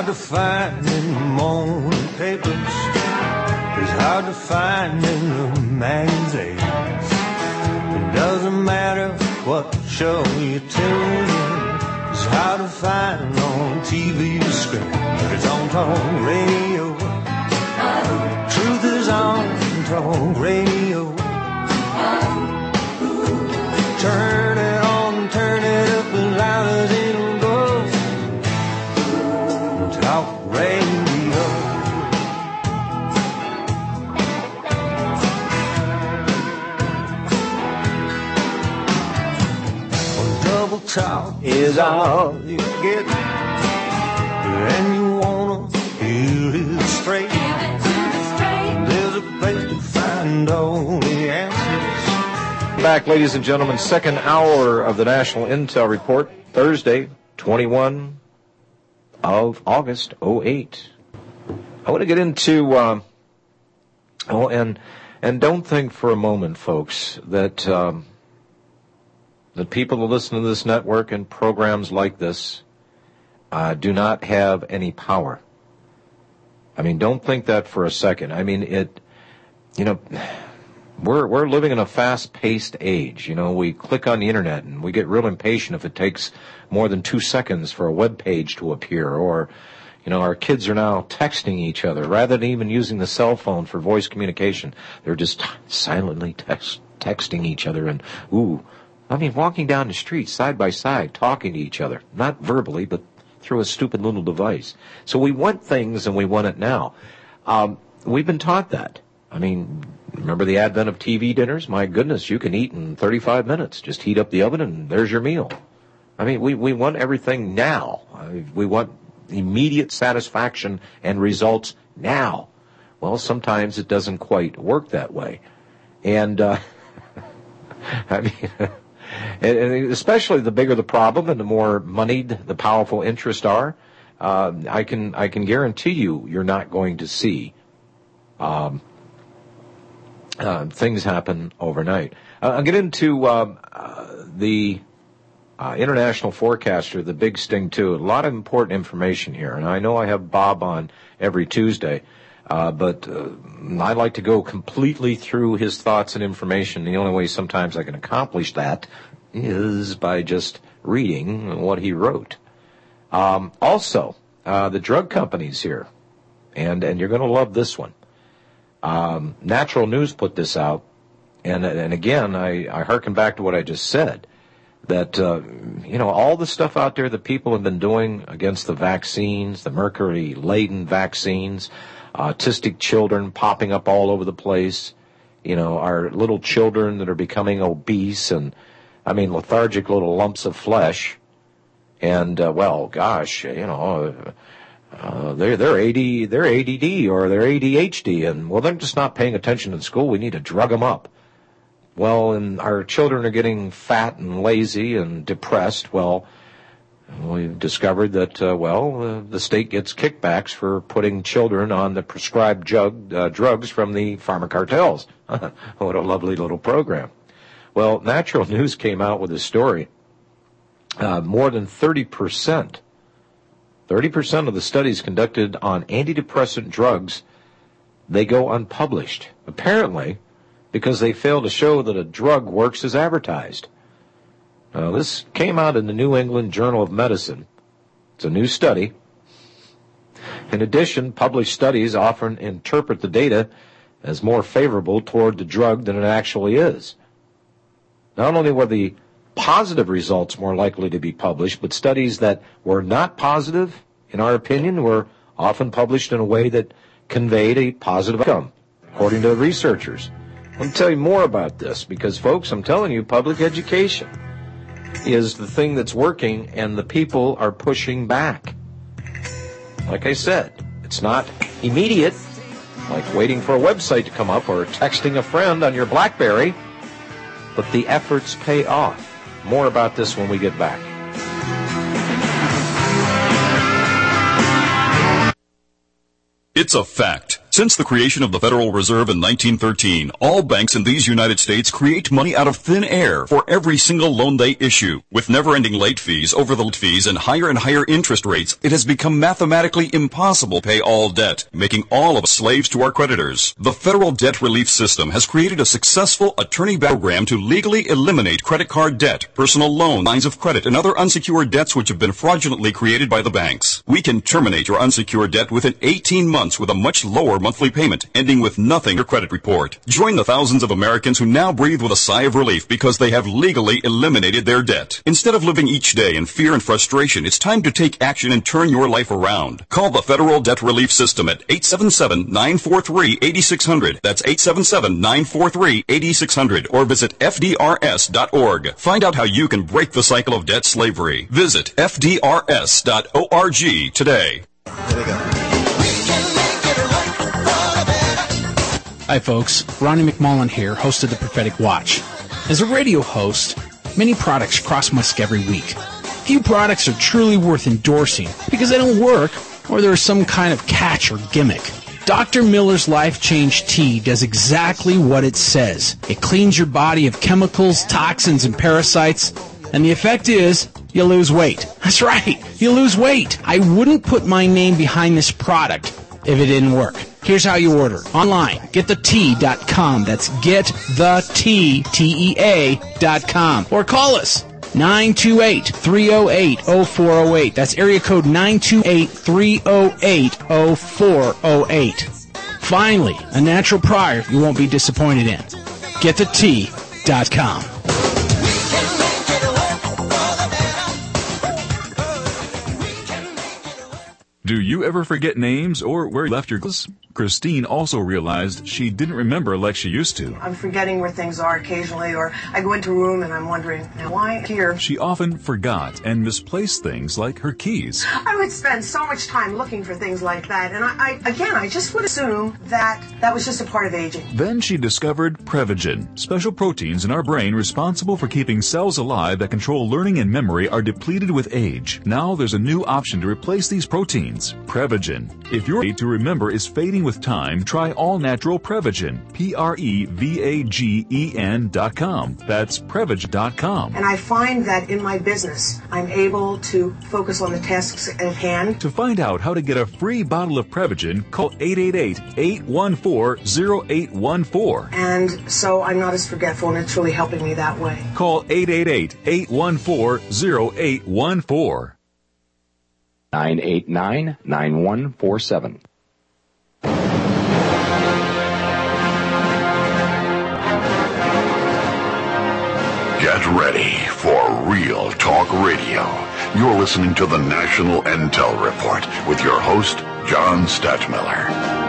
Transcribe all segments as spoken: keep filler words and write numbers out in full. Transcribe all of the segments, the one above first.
hard to find in the morning papers. It's hard to find in the magazines. It doesn't matter what show you tune in. It's hard to find on T V screen, but it's on talk radio. Truth is on talk radio. Turn it on, turn it up as loud as it'll go. Talk radio. Well, double talk is all you get, and you wanna hear it straight. There's a place to find all the answers. Back, ladies and gentlemen, second hour of the National Intel Report, Thursday, twenty-first of August, oh eight. I want to get into, um, oh, and and don't think for a moment, folks, that um, that people who listen to this network and programs like this uh, do not have any power. I mean, don't think that for a second. I mean, it, you know, we're we're living in a fast-paced age. You know, we click on the internet and we get real impatient if it takes more than two seconds for a web page to appear. Or, you know, our kids are now texting each other rather than even using the cell phone for voice communication. They're just silently text, texting each other and, ooh, I mean, walking down the street side by side, talking to each other, not verbally, but through a stupid little device. So we want things and we want it now. Um, we've been taught that. I mean, remember the advent of T V dinners? My goodness, you can eat in thirty-five minutes. Just heat up the oven and there's your meal. I mean, we, we want everything now. We want immediate satisfaction and results now. Well, sometimes it doesn't quite work that way. And, uh, I mean, and especially the bigger the problem and the more moneyed the powerful interests are, uh, I can, I can guarantee you, you're not going to see, um, Uh, things happen overnight. Uh, I'll get into um, uh, the uh, international forecaster, the Big Sting two. A lot of important information here, and I know I have Bob on every Tuesday, uh, but uh, I like to go completely through his thoughts and information. The only way sometimes I can accomplish that is by just reading what he wrote. Um, also, uh, the drug companies here, and, and you're going to love this one. Um, Natural News put this out, and and again, I, I hearken back to what I just said, that, uh, you know, all the stuff out there that people have been doing against the vaccines, the mercury-laden vaccines, autistic children popping up all over the place, you know, our little children that are becoming obese and, I mean, lethargic little lumps of flesh, and, uh, well, gosh, you know... Uh, Uh, they're, they're A D, they're A D D or they're A D H D, and, well, they're just not paying attention in school. We need to drug them up. Well, and our children are getting fat and lazy and depressed. Well, we've discovered that, uh, well, uh, the state gets kickbacks for putting children on the prescribed drug, uh, drugs from the pharma cartels. What a lovely little program. Well, Natural News came out with a story. Uh, more than thirty percent thirty percent of the studies conducted on antidepressant drugs, they go unpublished, apparently because they fail to show that a drug works as advertised. Now, this came out in the New England Journal of Medicine. It's a new study. In addition, published studies often interpret the data as more favorable toward the drug than it actually is. Not only were the positive results more likely to be published, but studies that were not positive, in our opinion, were often published in a way that conveyed a positive outcome, according to the researchers. Let me tell you more about this, because, folks, I'm telling you, public education is the thing that's working, and the people are pushing back. Like I said, it's not immediate, like waiting for a website to come up or texting a friend on your BlackBerry, but the efforts pay off. More about this when we get back. It's a fact. Since the creation of the Federal Reserve in nineteen thirteen, all banks in these United States create money out of thin air for every single loan they issue. With never-ending late fees, over the late fees, and higher and higher interest rates, it has become mathematically impossible to pay all debt, making all of us slaves to our creditors. The Federal Debt Relief System has created a successful attorney program to legally eliminate credit card debt, personal loans, lines of credit, and other unsecured debts which have been fraudulently created by the banks. We can terminate your unsecured debt within eighteen months with a much lower monthly payment, ending with nothing in your credit report. Join the thousands of Americans who now breathe with a sigh of relief because they have legally eliminated their debt. Instead of living each day in fear and frustration, it's time to take action and turn your life around. Call the Federal Debt Relief System at eight seven seven, nine four three, eight six zero zero. That's eight seven seven, nine four three, eight six zero zero. Or visit F D R S dot org. Find out how you can break the cycle of debt slavery. Visit F D R S dot org today. There we go. Hi folks, Ronnie McMullen here, host of The Prophetic Watch. As a radio host, many products cross my desk every week. Few products are truly worth endorsing because they don't work or there is some kind of catch or gimmick. Doctor Miller's Life Change Tea does exactly what it says. It cleans your body of chemicals, toxins, and parasites, and the effect is you lose weight. That's right, you lose weight. I wouldn't put my name behind this product if it didn't work. Here's how you order. Online, get the tea dot com. That's get the tea, T E A, dot com. Or call us, nine two eight, three oh eight, oh four oh eight. That's area code nine two eight, three oh eight, oh four oh eight. Finally, a natural product you won't be disappointed in. get the tea dot com. Do you ever forget names or where you left your clothes? Christine also realized she didn't remember like she used to. I'm forgetting where things are occasionally, or I go into a room and I'm wondering, am I here? She often forgot and misplaced things like her keys. I would spend so much time looking for things like that, and I, I again, I just would assume that that was just a part of aging. Then she discovered Prevagen. Special proteins in our brain responsible for keeping cells alive that control learning and memory are depleted with age. Now there's a new option to replace these proteins, Prevagen. If your ability to remember is fading with time, try all-natural Prevagen, P R E V A G E N dot com. That's Prevagen dot com. And I find that in my business, I'm able to focus on the tasks at hand. To find out how to get a free bottle of Prevagen, call eight eight eight, eight one four, zero eight one four. And so I'm not as forgetful, and it's really helping me that way. Call eight eight eight, eight one four, zero eight one four. nine eight nine, nine one four seven. Get ready for Real Talk Radio. You're listening to the National Intel Report with your host, John Stadtmiller.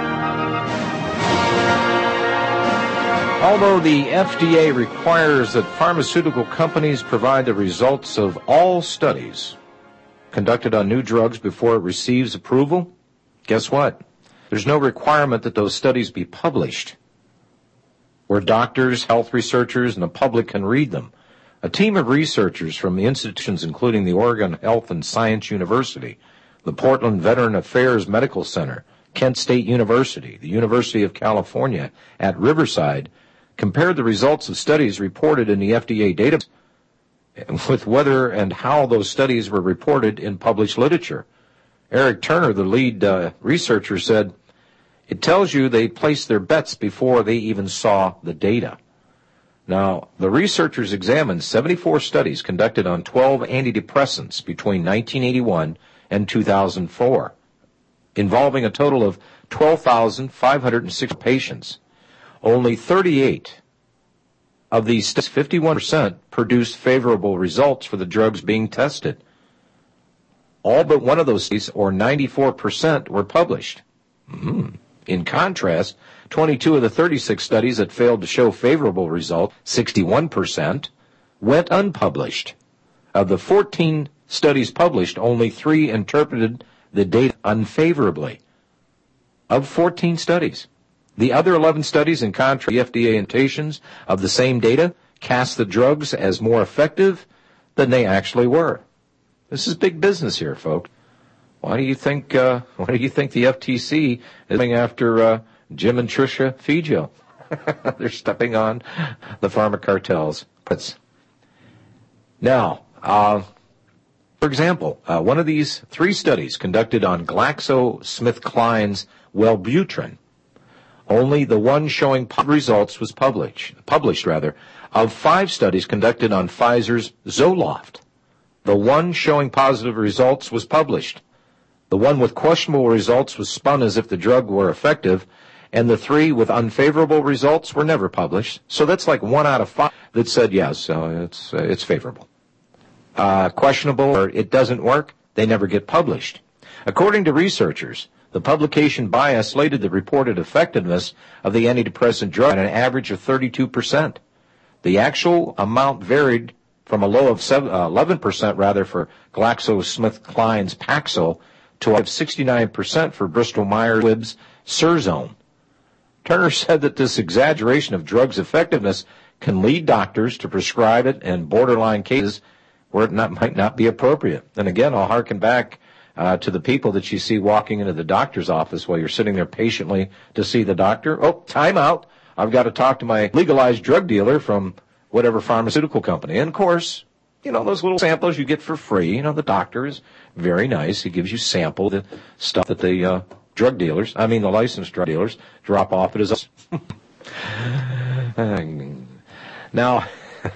Although the F D A requires that pharmaceutical companies provide the results of all studies conducted on new drugs before it receives approval, guess what? There's no requirement that those studies be published, where doctors, health researchers, and the public can read them. A team of researchers from the institutions including the Oregon Health and Science University, the Portland Veteran Affairs Medical Center, Kent State University, the University of California at Riverside, compared the results of studies reported in the F D A database with whether and how those studies were reported in published literature. Eric Turner, the lead uh, researcher, said, "It tells you they placed their bets before they even saw the data." Now, the researchers examined seventy-four studies conducted on twelve antidepressants between nineteen eighty-one and two thousand four, involving a total of twelve thousand five hundred six patients. Only thirty-eight of these studies, fifty-one percent, produced favorable results for the drugs being tested. All but one of those studies, or ninety-four percent, were published. Mm-hmm. In contrast, twenty-two of the thirty-six studies that failed to show favorable results, sixty-one percent, went unpublished. Of the fourteen studies published, only three interpreted the data unfavorably. Of fourteen studies. The other eleven studies, in contrast to the F D A indications of the same data, cast the drugs as more effective than they actually were. This is big business here, folks. Why do you think? Uh, why do you think the F T C is going after uh, Jim and Tricia Fijo. They're stepping on the pharma cartels. Now, uh, for example, uh, one of these three studies conducted on GlaxoSmithKline's Wellbutrin, only the one showing results was published, published rather, of five studies conducted on Pfizer's Zoloft. The one showing positive results was published. The one with questionable results was spun as if the drug were effective, and the three with unfavorable results were never published. So that's like one out of five that said yes, uh, it's uh, it's favorable. Uh, questionable or it doesn't work, they never get published. According to researchers, the publication bias slated the reported effectiveness of the antidepressant drug at an average of thirty-two percent. The actual amount varied from a low of seven, uh, eleven percent rather for GlaxoSmithKline's Paxil to a sixty-nine percent for Bristol-Myers Squibb's Surzone. Turner said that this exaggeration of drugs' effectiveness can lead doctors to prescribe it in borderline cases where it not, might not be appropriate. And again, I'll harken back uh, to the people that you see walking into the doctor's office while you're sitting there patiently to see the doctor. Oh, time out. I've got to talk to my legalized drug dealer from whatever pharmaceutical company. And, of course, you know, those little samples you get for free. You know, the doctor is very nice. He gives you sample the stuff that the uh, drug dealers, I mean the licensed drug dealers, drop off at his office. Now,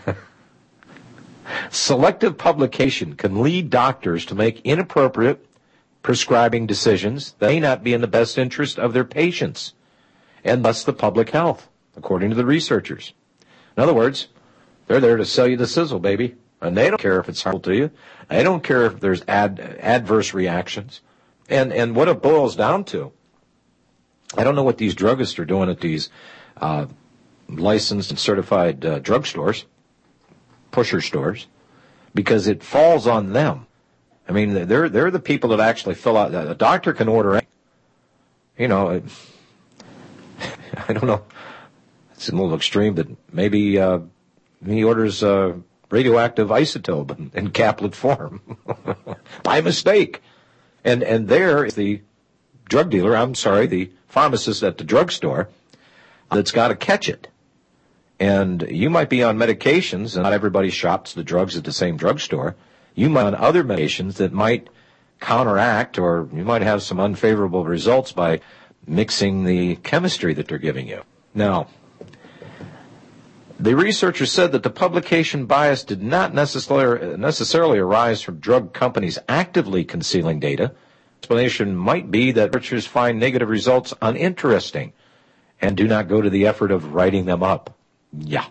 selective publication can lead doctors to make inappropriate prescribing decisions that may not be in the best interest of their patients, and thus the public health, according to the researchers. In other words, they're there to sell you the sizzle, baby, and they don't care if it's harmful to you. They don't care if there's ad, adverse reactions. And and what it boils down to, I don't know what these druggists are doing at these uh, licensed and certified uh, drugstores, pusher stores, because it falls on them. I mean, they're they're the people that actually fill out. A doctor can order, you know, it, I don't know, it's a little extreme, but maybe uh, he orders uh, radioactive isotope in, in caplet form by mistake. And and there is the drug dealer, I'm sorry, the pharmacist at the drugstore that's got to catch it. And you might be on medications, and not everybody shops the drugs at the same drugstore. You might be on other medications that might counteract, or you might have some unfavorable results by mixing the chemistry that they're giving you. Now, the researchers said that the publication bias did not necessarily, necessarily arise from drug companies actively concealing data. The explanation might be that researchers find negative results uninteresting and do not go to the effort of writing them up. Yeah.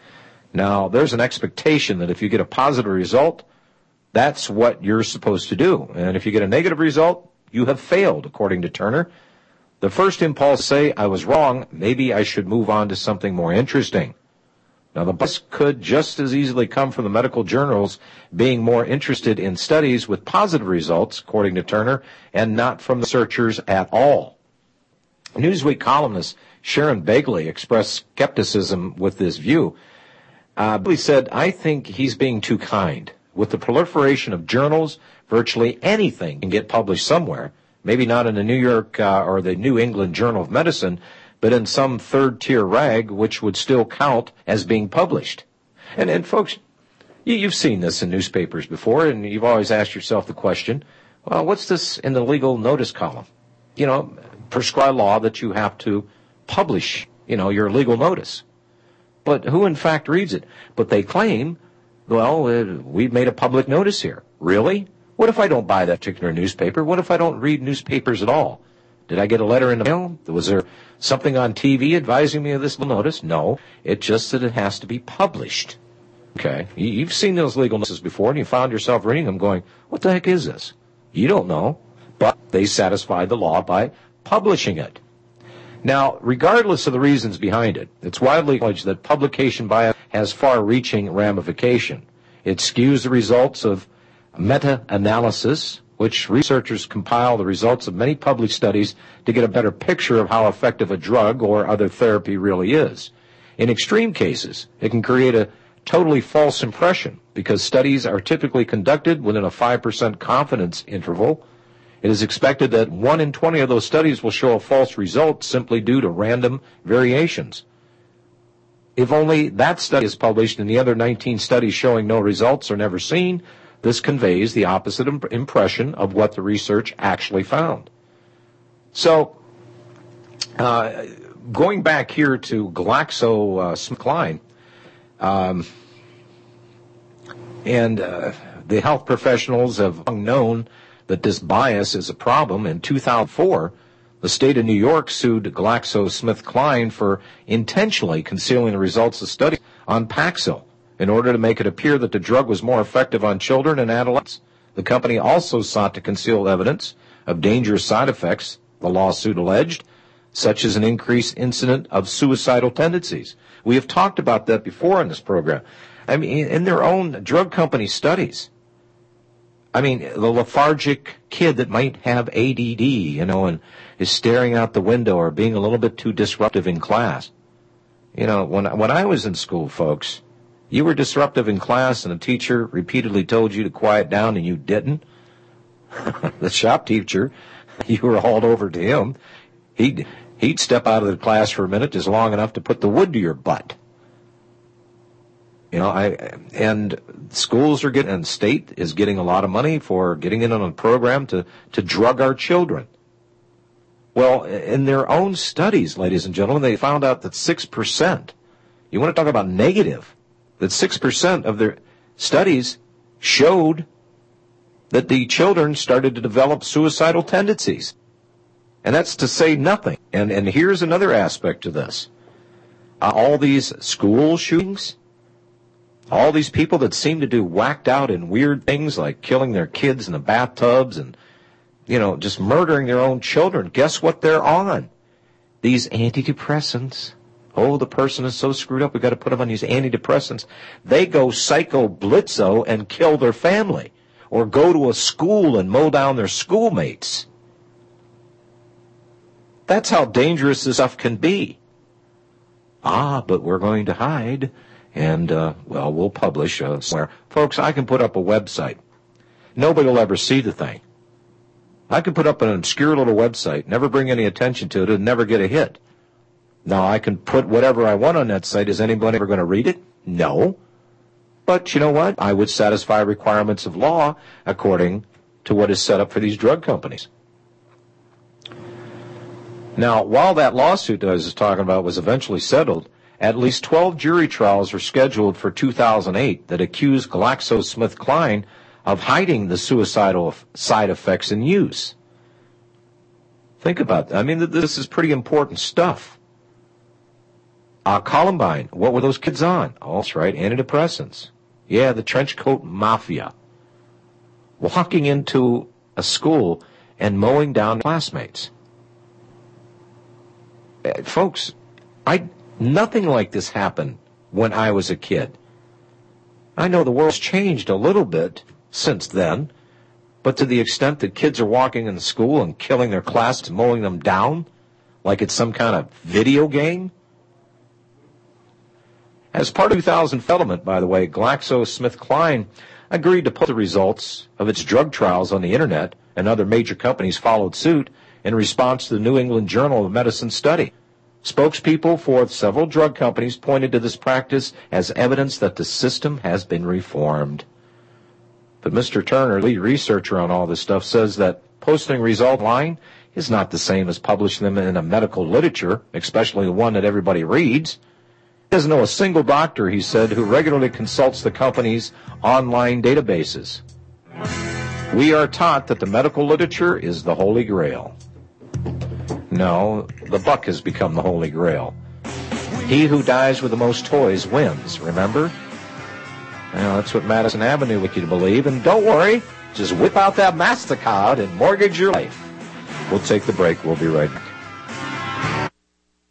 Now, there's an expectation that if you get a positive result, that's what you're supposed to do. And if you get a negative result, you have failed, according to Turner. The first impulse say, I was wrong, maybe I should move on to something more interesting. Now, the bias could just as easily come from the medical journals being more interested in studies with positive results, according to Turner, and not from the researchers at all. Newsweek columnist Sharon Begley expressed skepticism with this view. Uh, Begley said, I think he's being too kind. With the proliferation of journals, virtually anything can get published somewhere, maybe not in the New York uh, or the New England Journal of Medicine, but in some third-tier rag which would still count as being published. And, and folks, you, you've seen this in newspapers before, and you've always asked yourself the question, well, what's this in the legal notice column? You know, prescribed law that you have to publish, you know, your legal notice. But who, in fact, reads it? But they claim, well, uh, we've made a public notice here. Really? What if I don't buy that particular newspaper? What if I don't read newspapers at all? Did I get a letter in the mail? Was there something on T V advising me of this notice? No. It's just that it has to be published. Okay. You've seen those legal notices before, and you found yourself reading them going, what the heck is this? You don't know. But they satisfied the law by publishing it. Now, regardless of the reasons behind it, it's widely acknowledged that publication bias has far-reaching ramification. It skews the results of meta-analysis, which researchers compile the results of many public studies to get a better picture of how effective a drug or other therapy really is. In extreme cases, it can create a totally false impression because studies are typically conducted within a five percent confidence interval, It is expected that one in twenty of those studies will show a false result simply due to random variations. If only that study is published and the other nineteen studies showing no results are never seen, this conveys the opposite imp- impression of what the research actually found. So, uh, going back here to GlaxoSmithKline, um, and uh, the health professionals have known that this bias is a problem. In two thousand four, the state of New York sued GlaxoSmithKline for intentionally concealing the results of studies on Paxil in order to make it appear that the drug was more effective on children and adolescents. The company also sought to conceal evidence of dangerous side effects, the lawsuit alleged, such as an increased incident of suicidal tendencies. We have talked about that before in this program. I mean, in their own drug company studies. I mean, the lethargic kid that might have A D D, you know, and is staring out the window or being a little bit too disruptive in class. You know, when when I was in school, folks, you were disruptive in class and a teacher repeatedly told you to quiet down and you didn't. The shop teacher, you were hauled over to him. He'd, he'd step out of the class for a minute just long enough to put the wood to your butt. You know, I and schools are getting, and the state is getting a lot of money for getting in on a program to, to drug our children. Well, in their own studies, ladies and gentlemen, they found out that six percent, you want to talk about negative, that six percent of their studies showed that the children started to develop suicidal tendencies. And that's to say nothing. And, and here's another aspect to this. Uh, all these school shootings, all these people that seem to do whacked out and weird things like killing their kids in the bathtubs and, you know, just murdering their own children. Guess what they're on? These antidepressants. Oh, the person is so screwed up, we've got to put them on these antidepressants. They go psycho-blitzo and kill their family or go to a school and mow down their schoolmates. That's how dangerous this stuff can be. Ah, but we're going to hide. And, uh, well, we'll publish uh, somewhere. Folks, I can put up a website. Nobody will ever see the thing. I can put up an obscure little website, never bring any attention to it, and never get a hit. Now, I can put whatever I want on that site. Is anybody ever going to read it? No. But you know what? I would satisfy requirements of law according to what is set up for these drug companies. Now, while that lawsuit that I was talking about was eventually settled, at least twelve jury trials are scheduled for two thousand eight that accuse GlaxoSmithKline of hiding the suicidal side effects in use. Think about that. I mean, this is pretty important stuff. Uh, Columbine, what were those kids on? Oh, that's right, antidepressants. Yeah, the trench coat mafia. Walking into a school and mowing down classmates. Uh, folks, I... Nothing like this happened when I was a kid. I know the world's changed a little bit since then, but to the extent that kids are walking in school and killing their class and mowing them down like it's some kind of video game. As part of the two thousand settlement, by the way, GlaxoSmithKline agreed to post the results of its drug trials on the Internet, and other major companies followed suit in response to the New England Journal of Medicine study. Spokespeople for several drug companies pointed to this practice as evidence that the system has been reformed. But Mister Turner, lead researcher on all this stuff, says that posting results online is not the same as publishing them in a medical literature, especially the one that everybody reads. He doesn't know a single doctor, he said, who regularly consults the company's online databases. We are taught that the medical literature is the Holy Grail. No, the buck has become the Holy Grail. He who dies with the most toys wins, remember? Well, that's what Madison Avenue would you to believe. And don't worry, just whip out that MasterCard and mortgage your life. We'll take the break. We'll be right back.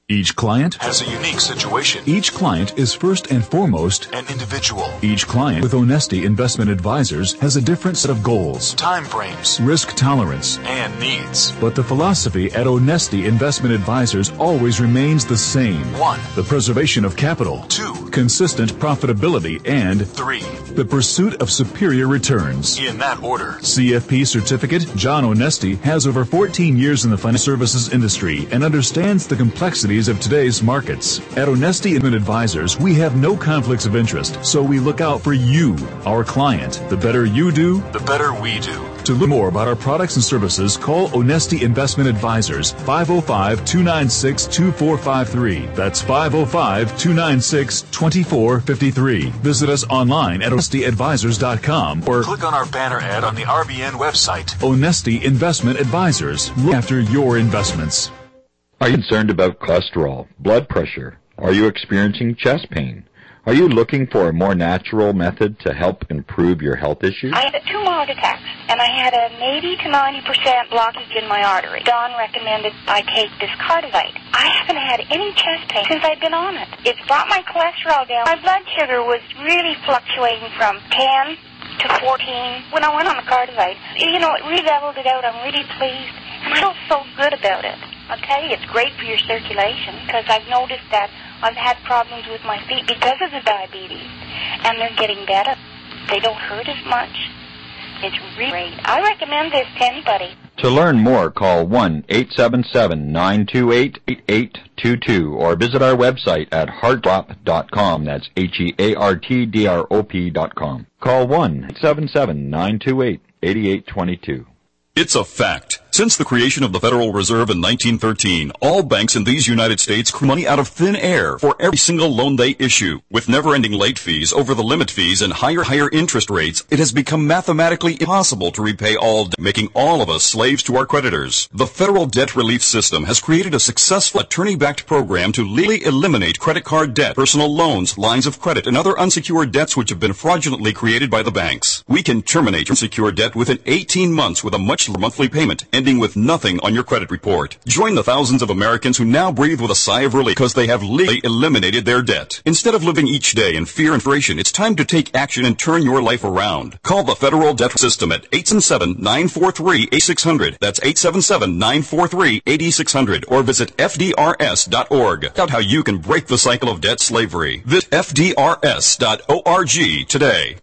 Each client has a unique situation. Each client is first and foremost an individual. Each client with Onesti Investment Advisors has a different set of goals, time frames, risk tolerance, and needs. But the philosophy at Onesti Investment Advisors always remains the same. One, the preservation of capital. Two, consistent profitability. And three, the pursuit of superior returns. In that order. C F P certificate, John Onesti has over fourteen years in the financial services industry and understands the complexities of today's markets. At Onesti Investment Advisors, we have no conflicts of interest, so we look out for you, our client. The better you do, the better we do. To learn more about our products and services, call Onesti Investment Advisors, five oh five, two nine six, two four five three. That's five oh five, two nine six, two four five three. Visit us online at onesti advisors dot com or click on our banner ad on the R B N website. Onesti Investment Advisors. Look after your investments. Are you concerned about cholesterol, blood pressure? Are you experiencing chest pain? Are you looking for a more natural method to help improve your health issues? I had two mild attacks, and I had an eighty to ninety percent blockage in my artery. Don recommended I take this Cardivite. I haven't had any chest pain since I've been on it. It's brought my cholesterol down. My blood sugar was really fluctuating from ten to fourteen when I went on the Cardivite. You know, it really leveled it out. I'm really pleased, and I feel so good about it. I'll tell you, it's great for your circulation because I've noticed that I've had problems with my feet because of the diabetes, and they're getting better. They don't hurt as much. It's really great. I recommend this to anybody. To learn more, call one eight seven seven, nine two eight, eight eight two two or visit our website at heartdrop dot com. That's H E A R T D R O P dot com. Call one eight seven seven, nine two eight, eight eight two two. It's a fact. Since the creation of the Federal Reserve in nineteen thirteen, all banks in these United States create money out of thin air for every single loan they issue. With never-ending late fees, over-the-limit fees, and higher, higher interest rates, it has become mathematically impossible to repay all debt, making all of us slaves to our creditors. The Federal Debt Relief System has created a successful attorney-backed program to legally eliminate credit card debt, personal loans, lines of credit, and other unsecured debts which have been fraudulently created by the banks. We can terminate unsecured debt within eighteen months with a much lower monthly payment, ending with nothing on your credit report. Join the thousands of Americans who now breathe with a sigh of relief because they have legally eliminated their debt. Instead of living each day in fear and frustration, it's time to take action and turn your life around. Call the Federal Debt System at eight seven seven, nine four three, eight six zero zero. That's eight seven seven, nine four three, eight six zero zero. Or visit F D R S dot org. Find out how you can break the cycle of debt slavery. Visit F D R S dot org today.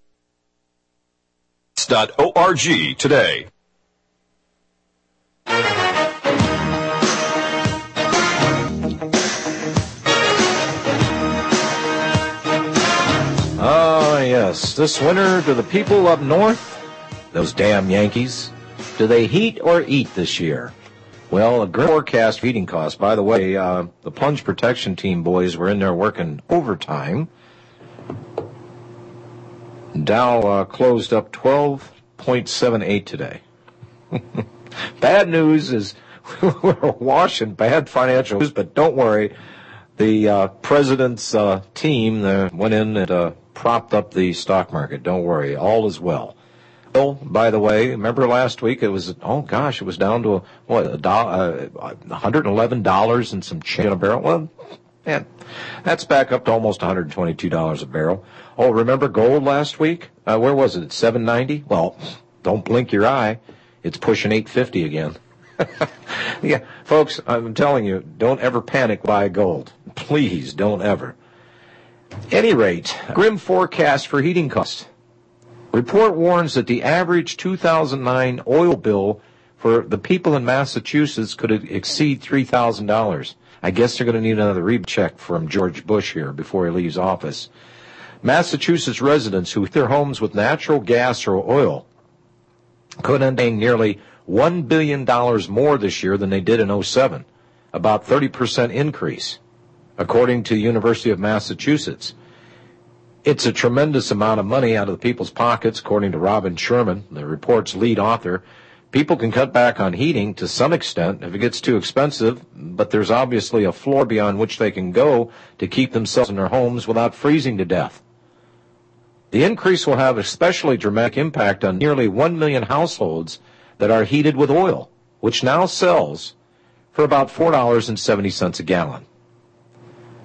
.org today. Oh, yes. This winter, do the people up north, those damn Yankees, do they heat or eat this year? Well, a grim forecast for heating costs. By the way, uh, the plunge protection team boys were in there working overtime. Dow uh, closed up twelve point seven eight today. Bad news is we're washing bad financial news, but don't worry. The uh, president's uh, team uh, went in and uh, propped up the stock market. Don't worry. All is well. Well, by the way, remember last week it was, oh gosh, it was down to, a, what, a do- uh, one hundred eleven dollars and some change a barrel? Well, man, that's back up to almost one hundred twenty-two dollars a barrel. Oh, remember gold last week? Uh, where was it? At seven ninety? Well, don't blink your eye. It's pushing eight fifty again. Yeah, folks, I'm telling you, don't ever panic buy gold. Please, don't ever. Any rate, grim forecast for heating costs. Report warns that the average two thousand nine oil bill for the people in Massachusetts could exceed three thousand dollars. I guess they're going to need another recheck from George Bush here before he leaves office. Massachusetts residents who heat their homes with natural gas or oil could end up paying nearly one billion dollars more this year than they did in oh seven, about thirty percent increase, according to the University of Massachusetts. It's a tremendous amount of money out of the people's pockets, according to Robin Sherman, the report's lead author. People can cut back on heating to some extent if it gets too expensive, but there's obviously a floor beyond which they can go to keep themselves in their homes without freezing to death. The increase will have especially dramatic impact on nearly one million households that are heated with oil, which now sells for about four dollars and seventy cents a gallon.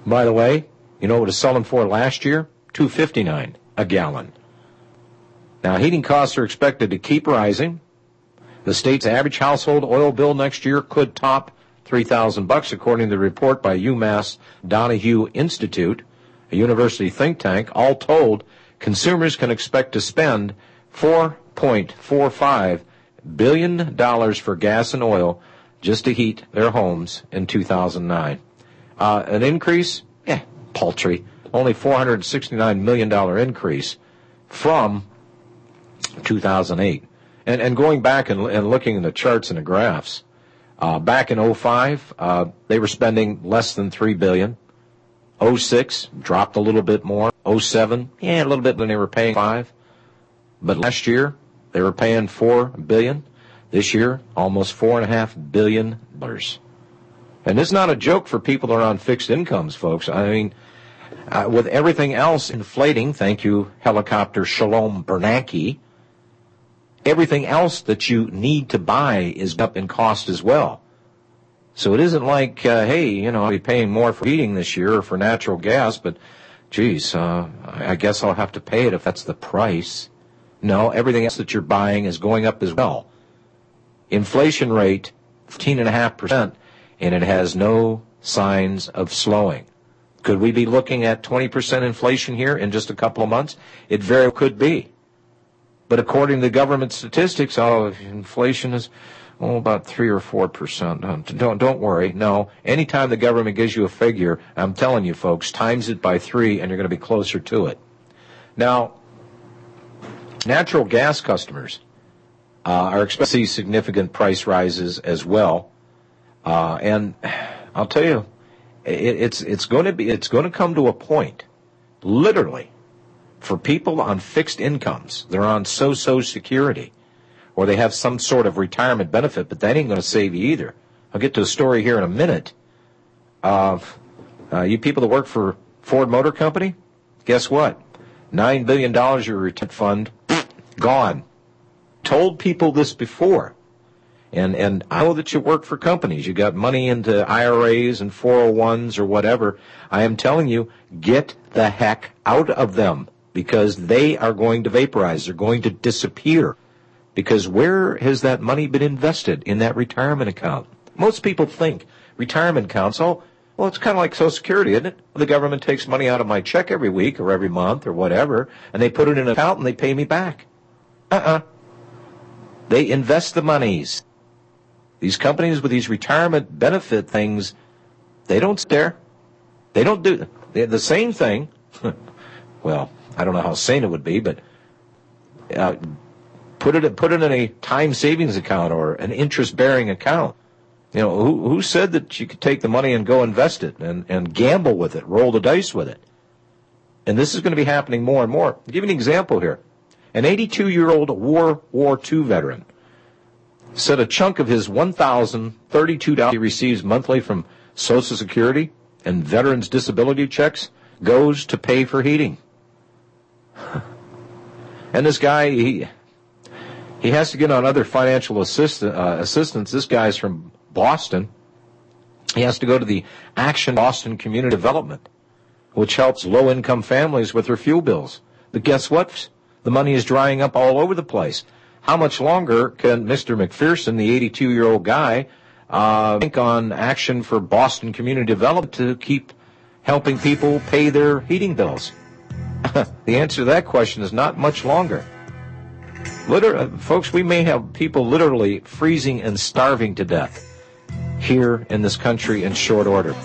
By the way, you know what it was selling for last year? two fifty-nine a gallon. Now, heating costs are expected to keep rising. The state's average household oil bill next year could top three thousand bucks, according to the report by UMass Donahue Institute, a university think tank. All told, consumers can expect to spend four point four five billion dollars for gas and oil just to heat their homes in two thousand nine. Uh, an increase? Eh, paltry. Only four hundred sixty-nine million dollars increase from two thousand eight. And, and going back and, and looking at the charts and the graphs, uh, back in oh five, uh, they were spending less than three billion dollars. oh six dropped a little bit more. oh seven, yeah, a little bit when they were paying five. But last year, they were paying four billion dollars. This year, almost four and a half billion dollars. And this is not a joke for people that are on fixed incomes, folks. I mean, uh, with everything else inflating, thank you, helicopter Shalom Bernanke, everything else that you need to buy is up in cost as well. So it isn't like, uh, hey, you know, I'll be paying more for heating this year or for natural gas, but, geez, uh, I guess I'll have to pay it if that's the price. No, everything else that you're buying is going up as well. Inflation rate, fifteen point five percent, and it has no signs of slowing. Could we be looking at twenty percent inflation here in just a couple of months? It very could be. But according to the government statistics, oh, inflation is oh, about three or four percent. Don't don't worry. No, anytime the government gives you a figure, I'm telling you, folks, times it by three, and you're going to be closer to it. Now, natural gas customers uh, are expected to see significant price rises as well, uh, and I'll tell you, it, it's it's going to be it's going to come to a point, literally, for people on fixed incomes. They're on so-so security, or they have some sort of retirement benefit, but that ain't going to save you either. I'll get to a story here in a minute of uh, you people that work for Ford Motor Company. Guess what? Nine billion dollars your retirement fund gone. Told people this before, and and I know that you work for companies. You got money into I R As and four oh ones or whatever. I am telling you, get the heck out of them, because they are going to vaporize. They're going to disappear. Because where has that money been invested? In that retirement account. Most people think retirement accounts, oh, well, it's kind of like Social Security, isn't it? The government takes money out of my check every week or every month or whatever, and they put it in an account and they pay me back. Uh-uh. They invest the monies. These companies with these retirement benefit things, they don't stare. They don't do they're the same thing. Well, I don't know how sane it would be, but uh, put it put it in a time savings account or an interest-bearing account. You know, who, who said that you could take the money and go invest it and, and gamble with it, roll the dice with it? And this is going to be happening more and more. I'll give you an example here. An eighty-two-year-old World War Two veteran said a chunk of his one thousand thirty-two dollars he receives monthly from Social Security and veterans' disability checks goes to pay for heating. And this guy, he he has to get on other financial assist, uh, assistance. This guy's from Boston. He has to go to the Action Boston Community Development, which helps low-income families with their fuel bills. But guess what? The money is drying up all over the place. How much longer can Mister McPherson, the eighty-two-year-old guy, uh, think on Action for Boston Community Development to keep helping people pay their heating bills? The answer to that question is not much longer. Literally, folks, we may have people literally freezing and starving to death here in this country in short order.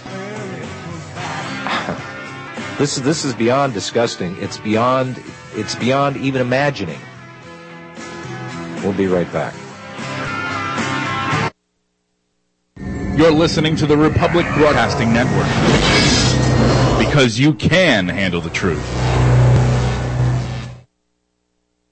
This is this is beyond disgusting. It's beyond it's beyond even imagining. We'll be right back. You're listening to the Republic Broadcasting Network, because you can handle the truth.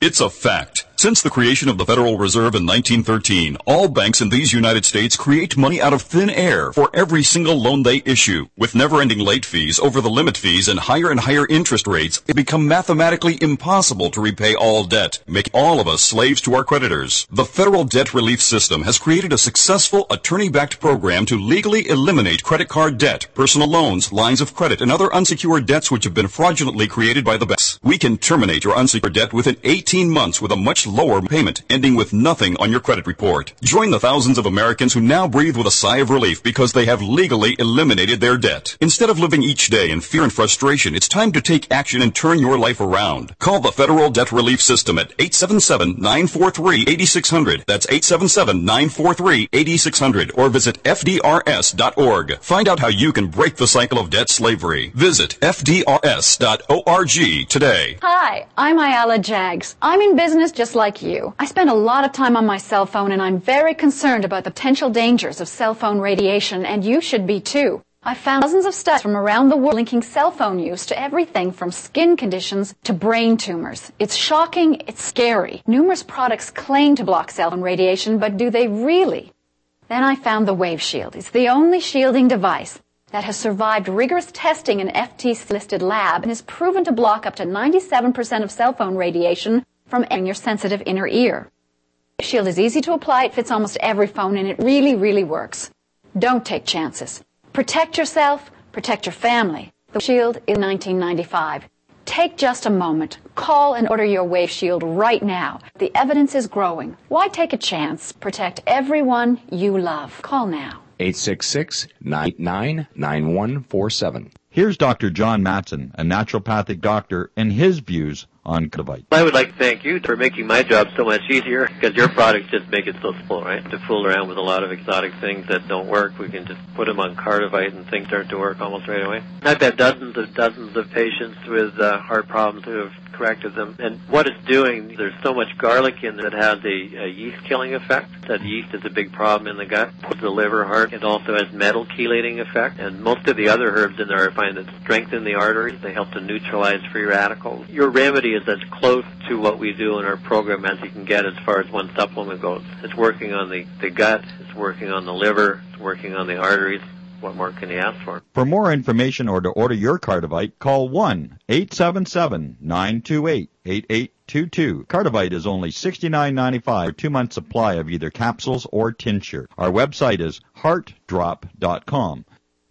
It's a fact. Since the creation of the Federal Reserve in nineteen thirteen, all banks in these United States create money out of thin air for every single loan they issue. With never-ending late fees, over the limit fees, and higher and higher interest rates, it becomes mathematically impossible to repay all debt, making all of us slaves to our creditors. The Federal Debt Relief System has created a successful attorney-backed program to legally eliminate credit card debt, personal loans, lines of credit, and other unsecured debts which have been fraudulently created by the banks. We can terminate your unsecured debt within eighteen months with a much lower payment, ending with nothing on your credit report. Join the thousands of Americans who now breathe with a sigh of relief because they have legally eliminated their debt. Instead of living each day in fear and frustration, it's time to take action and turn your life around. Call the Federal Debt Relief System at eight seven seven, nine four three, eight six zero zero. That's eight seven seven, nine four three, eight six zero zero. Or visit F D R S dot org. Find out how you can break the cycle of debt slavery. Visit F D R S dot org today. Hi, I'm Ayala Jags. I'm in business just like you. I spend a lot of time on my cell phone, and I'm very concerned about the potential dangers of cell phone radiation, and you should be too. I found dozens of studies from around the world linking cell phone use to everything from skin conditions to brain tumors. It's shocking, it's scary. Numerous products claim to block cell phone radiation, but do they really? Then I found the Wave Shield. It's the only shielding device that has survived rigorous testing in an F T C-listed lab and is proven to block up to ninety-seven percent of cell phone radiation from entering your sensitive inner ear. The Shield is easy to apply, it fits almost every phone, and it really, really works. Don't take chances. Protect yourself, protect your family. The Shield in nineteen ninety-five. Take just a moment. Call and order your Wave Shield right now. The evidence is growing. Why take a chance? Protect everyone you love. Call now. eight six six, nine eight nine, nine one four seven. Here's Doctor John Matson, a naturopathic doctor, and his views on Cardivite. I would like to thank you for making my job so much easier, because your products just make it so simple, right? To fool around with a lot of exotic things that don't work, we can just put them on Cardivite and things start to work almost right away. I've had dozens of dozens of patients with uh, heart problems who have corrected them, and what it's doing, there's so much garlic in there that has a, a yeast-killing effect. That yeast is a big problem in the gut, the liver, heart. It also has metal chelating effect, and most of the other herbs in there I find that strengthen the arteries. They help to neutralize free radicals. Your remedy is as close to what we do in our program as you can get as far as one supplement goes. It's working on the, the gut, it's working on the liver, it's working on the arteries. What more can you ask for? For more information or to order your Cardivite, call one eight seven seven, nine two eight, eight eight two two. Cardivite is only sixty-nine ninety-five for a two-month supply of either capsules or tincture. Our website is heart drop dot com.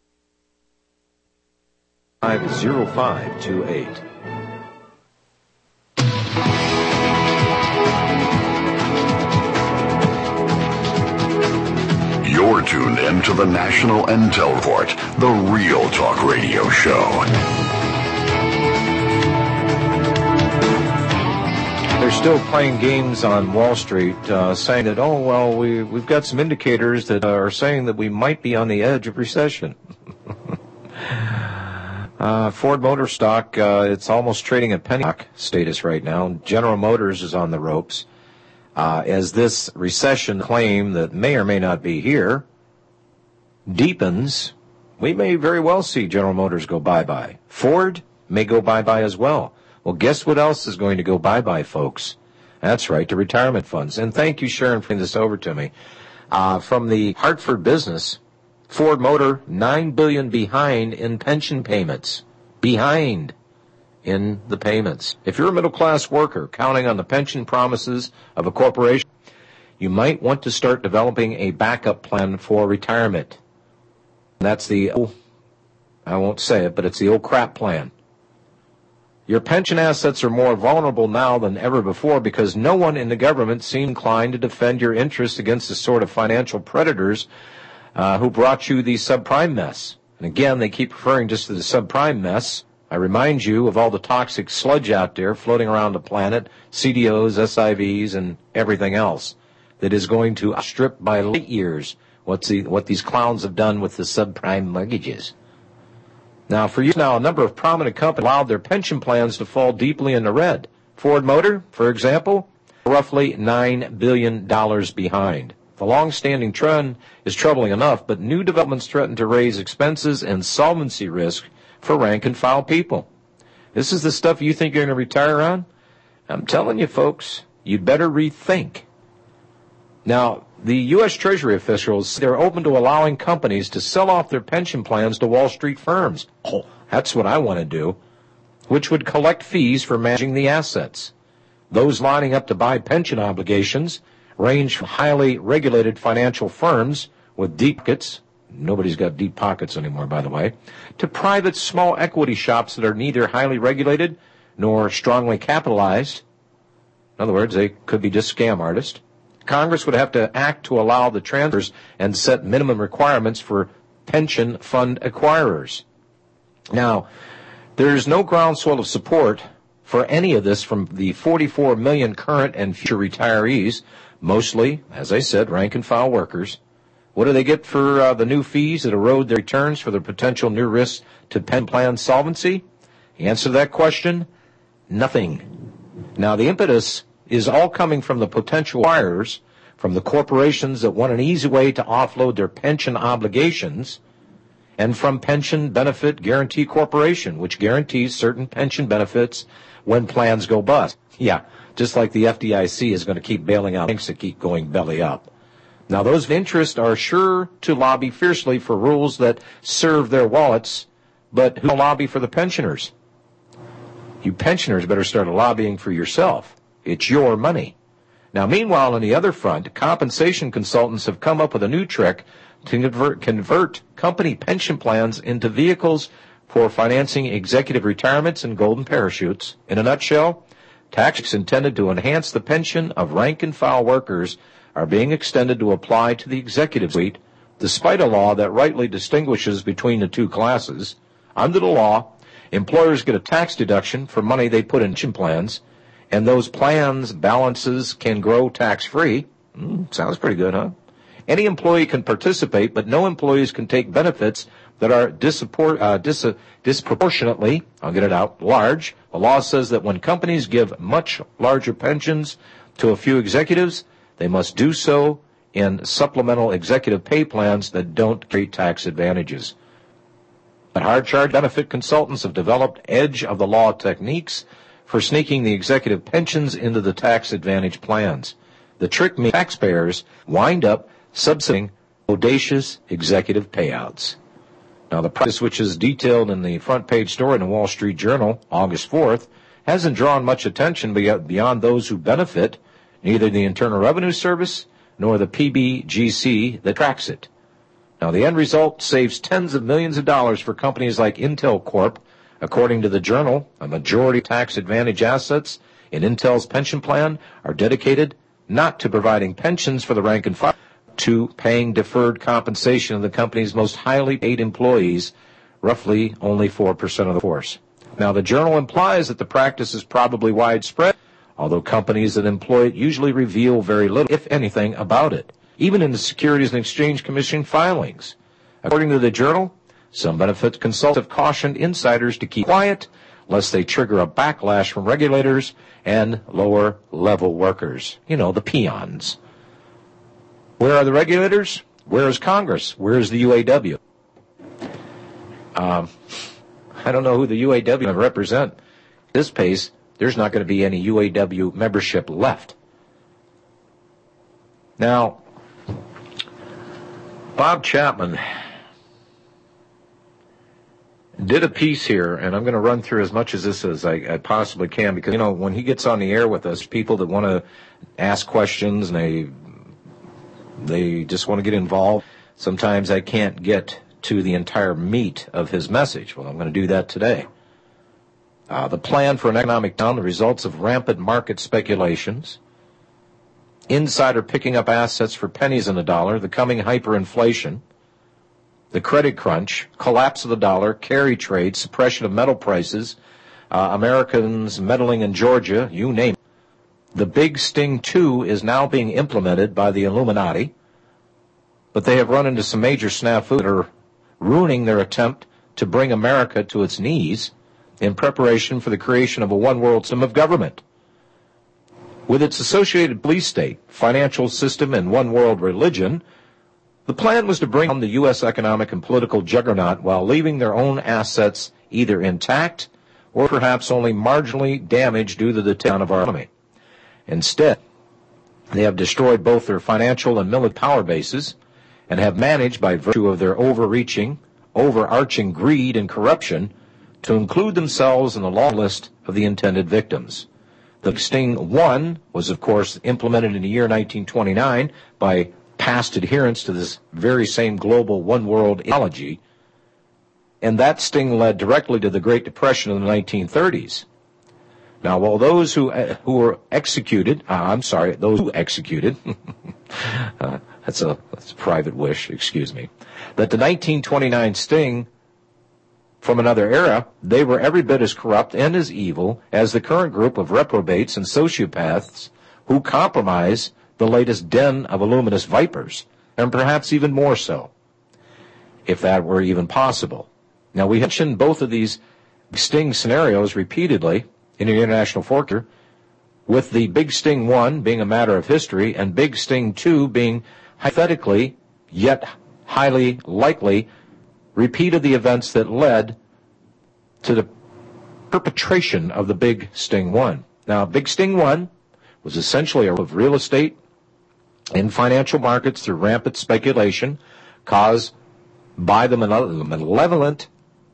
five zero five two eight. You're tuned in to the National Intel Report, the Real Talk Radio Show. They're still playing games on Wall Street, uh, saying that, oh, well, we, we've got some indicators that are saying that we might be on the edge of recession. uh, Ford Motor stock, uh, it's almost trading at penny stock status right now. General Motors is on the ropes. Uh, as this recession claim that may or may not be here deepens, we may very well see General Motors go bye-bye. Ford may go bye-bye as well. Well, guess what else is going to go bye-bye, folks? That's right, the retirement funds. And thank you, Sharon, for bringing this over to me. Uh, from the Hartford Business, Ford Motor, nine billion dollars behind in pension payments. Behind in the payments. If you're a middle-class worker counting on the pension promises of a corporation, you might want to start developing a backup plan for retirement. That's the, oh, I won't say it, but it's the old crap plan. Your pension assets are more vulnerable now than ever before because no one in the government seemed inclined to defend your interests against the sort of financial predators uh, who brought you the subprime mess. And again, they keep referring just to the subprime mess. I remind you of all the toxic sludge out there floating around the planet, C D Os, S I Vs, and everything else that is going to outstrip by light years what's the, what these clowns have done with the subprime mortgages. Now, for years now, a number of prominent companies allowed their pension plans to fall deeply in the red. Ford Motor, for example, roughly nine billion dollars behind. The long-standing trend is troubling enough, but new developments threaten to raise expenses and solvency risk for rank-and-file people. This is the stuff you think you're going to retire on? I'm telling you, folks, you'd better rethink. Now, the U S Treasury officials, they're open to allowing companies to sell off their pension plans to Wall Street firms. Oh, that's what I want to do, which would collect fees for managing the assets. Those lining up to buy pension obligations range from highly regulated financial firms with deep pockets, nobody's got deep pockets anymore, by the way, to private small equity shops that are neither highly regulated nor strongly capitalized. In other words, they could be just scam artists. Congress would have to act to allow the transfers and set minimum requirements for pension fund acquirers. Now, there's no groundswell of support for any of this from the forty-four million current and future retirees, mostly, as I said, rank-and-file workers. What do they get for uh, the new fees that erode their returns for their potential new risks to pension plan solvency? The answer to that question, nothing. Now, the impetus is all coming from the potential acquirers, from the corporations that want an easy way to offload their pension obligations, and from Pension Benefit Guarantee Corporation, which guarantees certain pension benefits when plans go bust. Yeah, just like the F D I C is going to keep bailing out banks that keep going belly up. Now, those of interest are sure to lobby fiercely for rules that serve their wallets, but who will lobby for the pensioners? You pensioners better start lobbying for yourself. It's your money. Now, meanwhile, on the other front, compensation consultants have come up with a new trick to convert, convert company pension plans into vehicles for financing executive retirements and golden parachutes. In a nutshell, tax intended to enhance the pension of rank-and-file workers are being extended to apply to the executive suite, despite a law that rightly distinguishes between the two classes. Under the law, employers get a tax deduction for money they put in pension plans, and those plans' balances can grow tax-free. Mm, sounds pretty good, huh? Any employee can participate, but no employees can take benefits that are disappor- uh, dis- disproportionately, I'll get it out, large. The law says that when companies give much larger pensions to a few executives, they must do so in supplemental executive pay plans that don't create tax advantages. But hard-charged benefit consultants have developed edge-of-the-law techniques for sneaking the executive pensions into the tax advantage plans. The trick means taxpayers wind up subsidizing audacious executive payouts. Now, the practice, which is detailed in the front page story in the Wall Street Journal, August fourth, hasn't drawn much attention beyond those who benefit, neither the Internal Revenue Service nor the P B G C that tracks it. Now, the end result saves tens of millions of dollars for companies like Intel Corp. According to the Journal, a majority of tax advantage assets in Intel's pension plan are dedicated not to providing pensions for the rank and file, to paying deferred compensation of the company's most highly paid employees, roughly only four percent of the force. Now, the Journal implies that the practice is probably widespread, although companies that employ it usually reveal very little, if anything, about it, even in the Securities and Exchange Commission filings. According to the Journal, some benefit consultants have cautioned insiders to keep quiet, lest they trigger a backlash from regulators and lower-level workers. You know, the peons. Where are the regulators? Where is Congress? Where is the U A W? Um, I don't know who the U A W represent. At this pace, there's not going to be any U A W membership left. Now, Bob Chapman did a piece here, and I'm going to run through as much of this as I, I possibly can, because, you know, when he gets on the air with us, people that want to ask questions and they they just want to get involved, sometimes I can't get to the entire meat of his message. Well, I'm going to do that today. Uh, the plan for an economic down, the results of rampant market speculations, insider picking up assets for pennies in the dollar, the coming hyperinflation, the credit crunch, collapse of the dollar, carry trade, suppression of metal prices, uh, Americans meddling in Georgia, you name it. The Big Sting two is now being implemented by the Illuminati, but they have run into some major snafus that are ruining their attempt to bring America to its knees in preparation for the creation of a one-world system of government. With its associated police state, financial system, and one-world religion, the plan was to bring down the U S economic and political juggernaut while leaving their own assets either intact or perhaps only marginally damaged due to the down of our economy. Instead, they have destroyed both their financial and military power bases and have managed, by virtue of their overreaching, overarching greed and corruption, to include themselves in the long list of the intended victims. The Sting one was, of course, implemented in the year nineteen twenty-nine by past adherents to this very same global one-world ideology, and that sting led directly to the Great Depression in the nineteen thirties. Now, while those who uh, who were executed, uh, I'm sorry, those who executed, uh, that's a that's a private wish, excuse me, that the nineteen twenty-nine sting from another era, they were every bit as corrupt and as evil as the current group of reprobates and sociopaths who compromise the latest den of illuminous vipers, and perhaps even more so, if that were even possible. Now, we mentioned both of these sting scenarios repeatedly in the International Forecaster, with the Big Sting one being a matter of history and Big Sting two being hypothetically, yet highly likely, repeat of the events that led to the perpetration of the Big Sting one. Now, Big Sting one was essentially a of real estate in financial markets through rampant speculation caused by the malevolent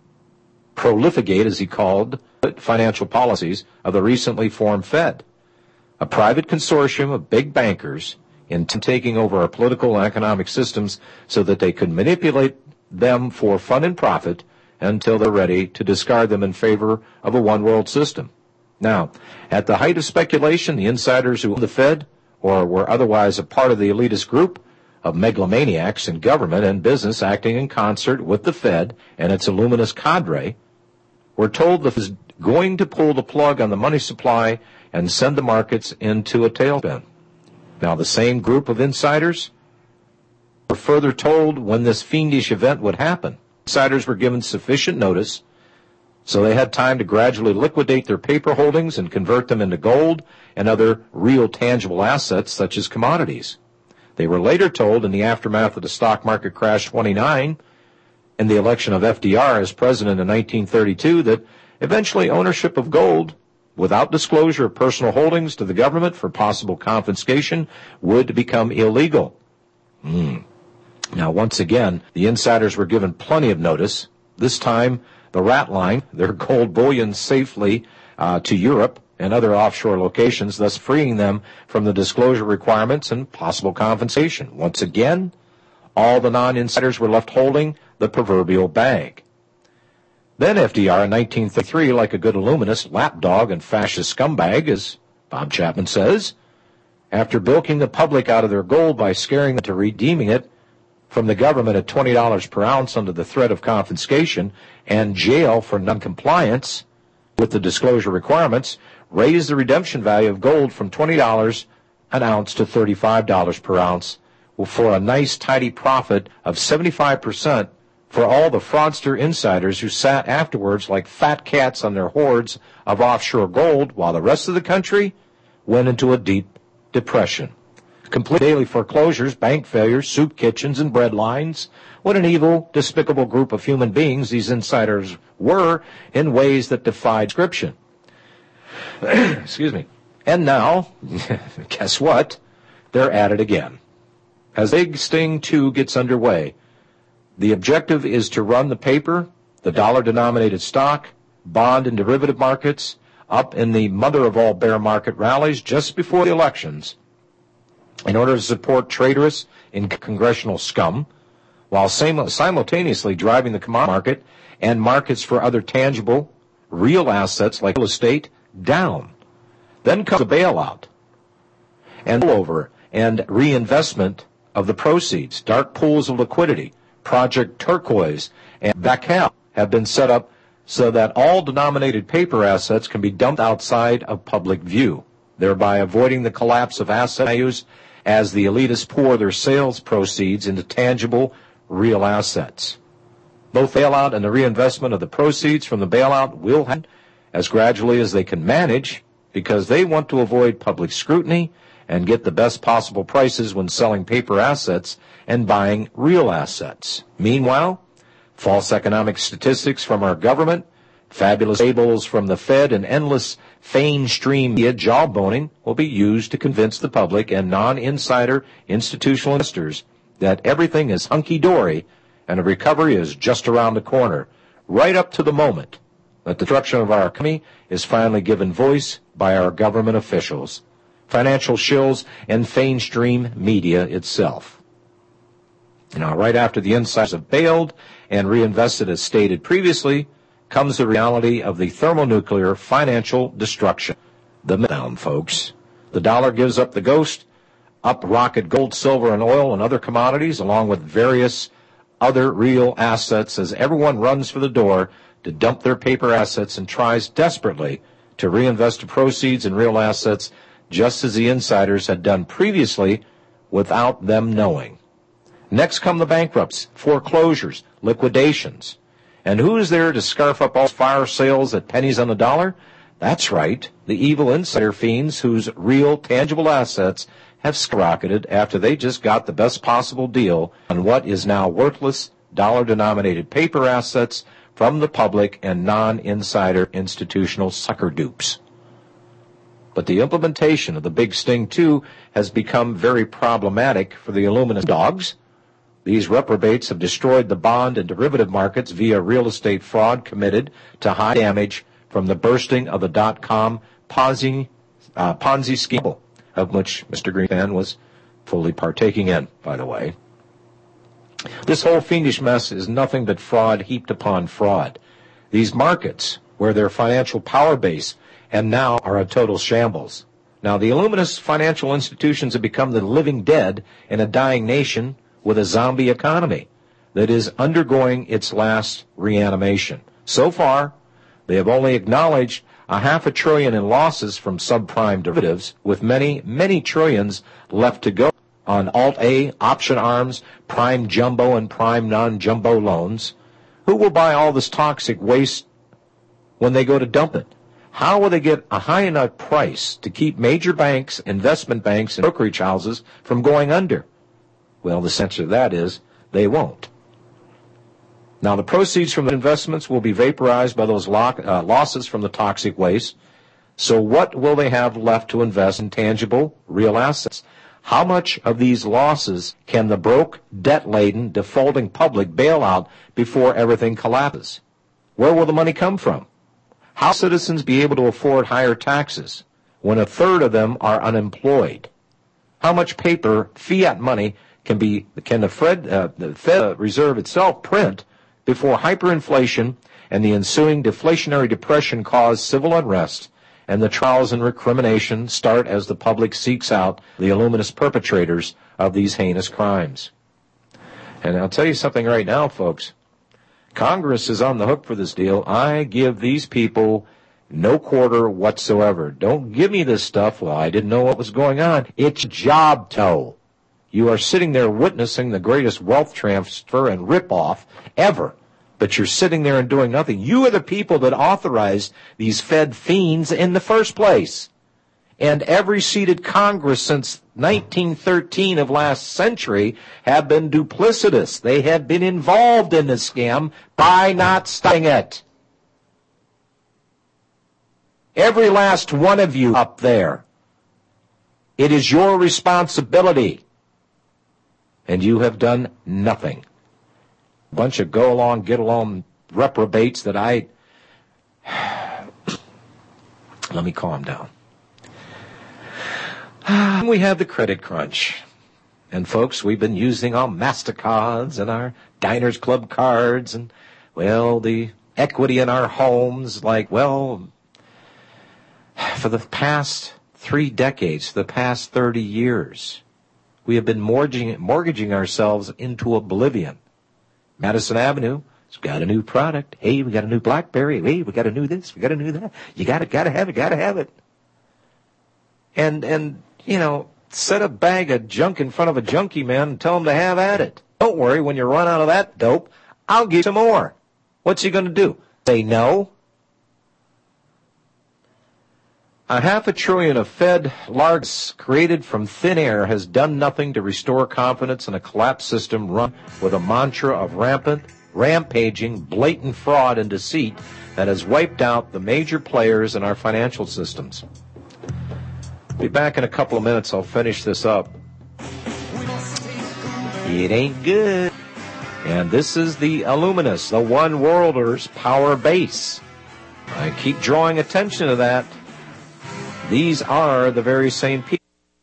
prolificate, as he called it, financial policies of the recently formed Fed, a private consortium of big bankers in taking over our political and economic systems so that they could manipulate them for fun and profit until they're ready to discard them in favor of a one-world system. Now, at the height of speculation, the insiders who owned the Fed or were otherwise a part of the elitist group of megalomaniacs in government and business acting in concert with the Fed and its illuminous cadre were told that it was going to pull the plug on the money supply and send the markets into a tailspin. Now, the same group of insiders were further told when this fiendish event would happen. Insiders were given sufficient notice, so they had time to gradually liquidate their paper holdings and convert them into gold and other real tangible assets such as commodities. They were later told in the aftermath of the stock market crash twenty-nine and the election of F D R as president in nineteen thirty-two that eventually ownership of gold without disclosure of personal holdings to the government for possible confiscation would become illegal. Hmm. Now, once again, the insiders were given plenty of notice. This time, the rat line their gold bullion safely uh, to Europe and other offshore locations, thus freeing them from the disclosure requirements and possible compensation. Once again, all the non-insiders were left holding the proverbial bag. Then F D R in nineteen thirty-three, like a good illuminist, lapdog, and fascist scumbag, as Bob Chapman says, after bilking the public out of their gold by scaring them to redeeming it from the government at twenty dollars per ounce under the threat of confiscation and jail for noncompliance with the disclosure requirements, raised the redemption value of gold from twenty dollars an ounce to thirty-five dollars per ounce for a nice tidy profit of seventy-five percent for all the fraudster insiders who sat afterwards like fat cats on their hoards of offshore gold while the rest of the country went into a deep depression. Complete daily foreclosures, bank failures, soup kitchens, and bread lines. What an evil, despicable group of human beings these insiders were in ways that defied description. Excuse me. And now, guess what? They're at it again. As Big Sting two gets underway, the objective is to run the paper, the dollar-denominated stock, bond and derivative markets up in the mother of all bear market rallies just before the elections in order to support traitorous and congressional scum, while simultaneously driving the commodity market and markets for other tangible, real assets like real estate down. Then comes the bailout and rollover and reinvestment of the proceeds. Dark pools of liquidity, Project Turquoise, and Bacal have been set up so that all denominated paper assets can be dumped outside of public view, thereby avoiding the collapse of asset values as the elitists pour their sales proceeds into tangible, real assets. Both bailout and the reinvestment of the proceeds from the bailout will happen as gradually as they can manage because they want to avoid public scrutiny and get the best possible prices when selling paper assets and buying real assets. Meanwhile, false economic statistics from our government Fabulous fables from the Fed and endless mainstream media jawboning will be used to convince the public and non-insider institutional investors that everything is hunky-dory and a recovery is just around the corner, right up to the moment that the destruction of our economy is finally given voice by our government officials, financial shills, and mainstream media itself. Now, right after the insiders have bailed and reinvested as stated previously, comes the reality of the thermonuclear financial destruction. The meltdown, folks. The dollar gives up the ghost, up rocket gold, silver, and oil and other commodities, along with various other real assets, as everyone runs for the door to dump their paper assets and tries desperately to reinvest the proceeds in real assets, just as the insiders had done previously without them knowing. Next come the bankruptcies, foreclosures, liquidations. And who is there to scarf up all fire sales at pennies on the dollar? That's right, the evil insider fiends whose real, tangible assets have skyrocketed after they just got the best possible deal on what is now worthless, dollar-denominated paper assets from the public and non-insider institutional sucker dupes. But the implementation of the Big Sting two has become very problematic for the Illuminati dogs. These reprobates have destroyed the bond and derivative markets via real estate fraud committed to high damage from the bursting of the dot-com Ponzi, uh, Ponzi scheme, of which Mister Greenspan was fully partaking in, by the way. This whole fiendish mess is nothing but fraud heaped upon fraud. These markets, where their financial power base, and now are a total shambles. Now, the Illuminist financial institutions have become the living dead in a dying nation with a zombie economy that is undergoing its last reanimation. So far, they have only acknowledged a half a trillion in losses from subprime derivatives, with many, many trillions left to go on Alt-A, option arms, prime jumbo, and prime non-jumbo loans. Who will buy all this toxic waste when they go to dump it? How will they get a high enough price to keep major banks, investment banks, and brokerage houses from going under? Well, the answer to that is they won't. Now, the proceeds from the investments will be vaporized by those lock, uh, losses from the toxic waste. So what will they have left to invest in tangible, real assets? How much of these losses can the broke, debt-laden, defaulting public bail out before everything collapses? Where will the money come from? How will citizens be able to afford higher taxes when a third of them are unemployed? How much paper, fiat money, can be can the Fed, uh, the Fed Reserve itself print before hyperinflation and the ensuing deflationary depression cause civil unrest and the trials and recrimination start as the public seeks out the Illuminist perpetrators of these heinous crimes? And I'll tell you something right now, folks. Congress is on the hook for this deal. I give these people no quarter whatsoever. Don't give me this stuff. Well, I didn't know what was going on. It's job toe. You are sitting there witnessing the greatest wealth transfer and ripoff ever, but you're sitting there and doing nothing. You are the people that authorized these Fed fiends in the first place. And every seated Congress since nineteen thirteen of last century have been duplicitous. They have been involved in this scam by not stopping it. Every last one of you up there. It is your responsibility. And you have done nothing. A bunch of go-along, get-along reprobates that I... Let me calm down. We have the credit crunch. And, folks, we've been using our MasterCards and our Diners Club cards and, well, the equity in our homes, like, well, for the past three decades, the past thirty years, we have been mortgaging, mortgaging ourselves into oblivion. Madison Avenue has got a new product. Hey, we got a new BlackBerry. Hey, we got a new this. We got a new that. You got it, got to have it, got to have it. And, and you know, set a bag of junk in front of a junkie man and tell him to have at it. Don't worry, when you run out of that dope, I'll give you some more. What's he going to do? Say no? A half a trillion of Fed largesse created from thin air has done nothing to restore confidence in a collapsed system run with a mantra of rampant, rampaging, blatant fraud and deceit that has wiped out the major players in our financial systems. Be back in a couple of minutes. I'll finish this up. It ain't good. And this is the Illuminous, the One Worlders power base. I keep drawing attention to that. These are the very same people.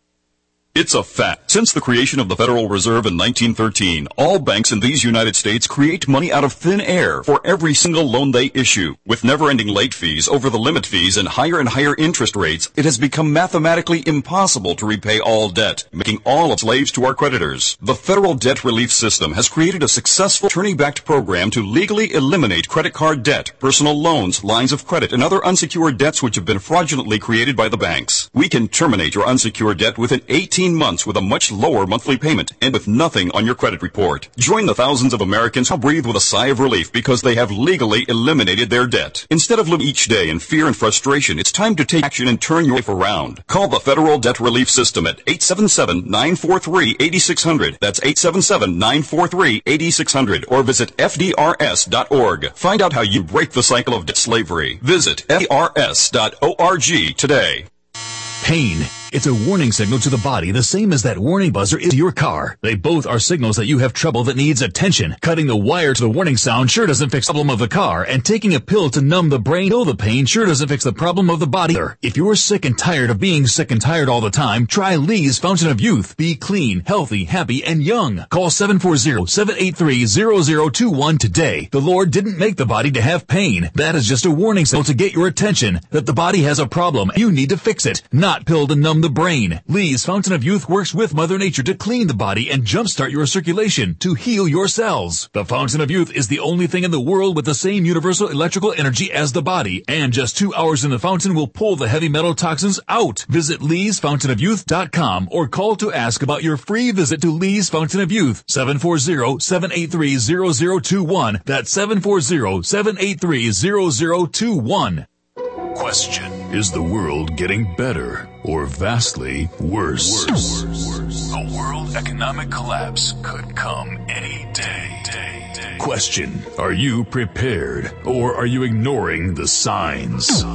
It's a fact. Since the creation of the Federal Reserve in nineteen thirteen, all banks in these United States create money out of thin air for every single loan they issue. With never-ending late fees, over-the-limit fees, and higher and higher interest rates, it has become mathematically impossible to repay all debt, making all slaves to our creditors. The Federal Debt Relief System has created a successful attorney-backed program to legally eliminate credit card debt, personal loans, lines of credit, and other unsecured debts which have been fraudulently created by the banks. We can terminate your unsecured debt within eighteen months with a much lower monthly payment and with nothing on your credit report. Join the thousands of Americans who breathe with a sigh of relief because they have legally eliminated their debt. Instead of living each day in fear and frustration, it's time to take action and turn your life around. Call the Federal Debt Relief System at eight seven seven, nine four three, eight six zero zero. That's eight seven seven, nine four three, eight six zero zero. Or visit F D R S dot org. Find out how you break the cycle of debt slavery. Visit F D R S dot org today. Pain. It's a warning signal to the body, the same as that warning buzzer is to your car. They both are signals that you have trouble that needs attention. Cutting the wire to the warning sound sure doesn't fix the problem of the car, and taking a pill to numb the brain, kill the pain, sure doesn't fix the problem of the body either. If you're sick and tired of being sick and tired all the time, try Lee's Fountain of Youth. Be clean, healthy, happy, and young. Call seven four zero, seven eight three, zero zero two one today. The Lord didn't make the body to have pain. That is just a warning signal to get your attention that the body has a problem. You need to fix it, not pill to numb the brain. Lee's Fountain of Youth works with Mother Nature to clean the body and jumpstart your circulation to heal your cells. The Fountain of Youth is the only thing in the world with the same universal electrical energy as the body, and just two hours in the fountain will pull the heavy metal toxins out. Visit Lee's Fountain of Youth dot com or call to ask about your free visit to Lee's Fountain of Youth, seven four zero, seven eight three, zero zero two one. That's seven four zero, seven eight three, zero zero two one. Question: is the world getting better or vastly worse? Worse. Worse. A world economic collapse could come any day. day, day. Question: are you prepared or are you ignoring the signs?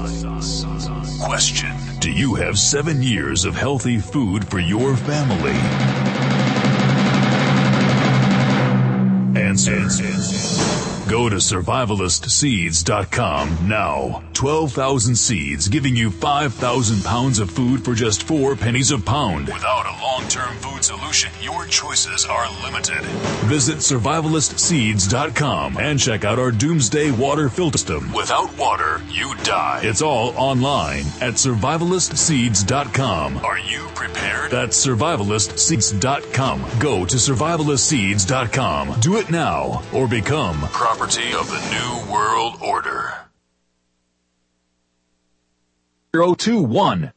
Question: do you have seven years of healthy food for your family? Answer. Answer. Go to survivalist seeds dot com now. twelve thousand seeds giving you five thousand pounds of food for just four pennies a pound. Without a long-term food solution, your choices are limited. Visit survivalist seeds dot com and check out our Doomsday Water Filter System. Without water, you die. It's all online at survivalist seeds dot com. Are you prepared? That's survivalist seeds dot com. Go to survivalist seeds dot com. Do it now or become property of the New World Order. zero two one.